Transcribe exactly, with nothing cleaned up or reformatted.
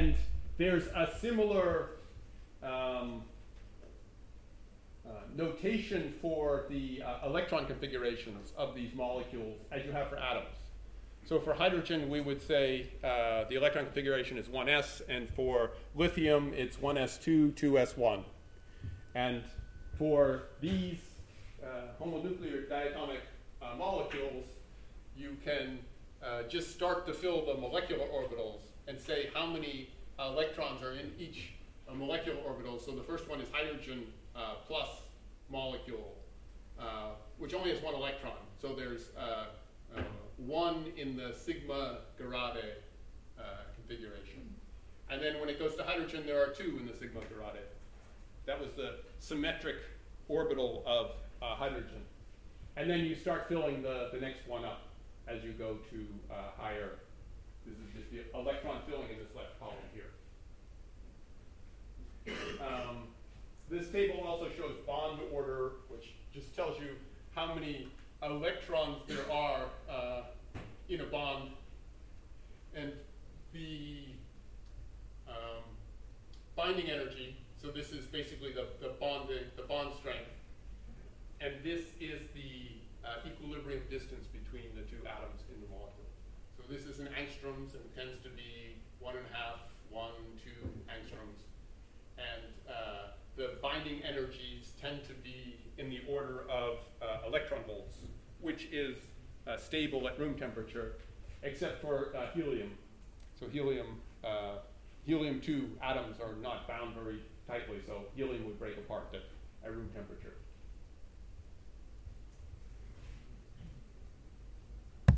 And there's a similar um, uh, notation for the uh, electron configurations of these molecules as you have for atoms. So for hydrogen, we would say uh, the electron configuration is one s, and for lithium, it's one s two, two s one. And for these uh, homonuclear diatomic uh, molecules, you can uh, just start to fill the molecular orbitals and say how many uh, electrons are in each uh, molecular orbital. So the first one is hydrogen uh, plus molecule, uh, which only has one electron. So there's uh, uh, one in the sigma Gerade uh, configuration. And then when it goes to hydrogen, there are two in the sigma Gerade. That was the symmetric orbital of uh, hydrogen. And then you start filling the, the next one up as you go to uh, higher. This is just the electron filling in this left column here. Um, this table also shows bond order, which just tells you how many electrons there are uh, in a bond. And the um, binding energy, so this is basically the, the, bonding, the bond strength. And this is the uh, equilibrium distance between the two atoms in the molecule. So this is in angstroms and tends to be one and a half, one, two angstroms. And uh, the binding energies tend to be in the order of uh, electron volts, which is uh, stable at room temperature, except for uh, helium. So helium, uh, helium two atoms are not bound very tightly, so helium would break apart at, at room temperature.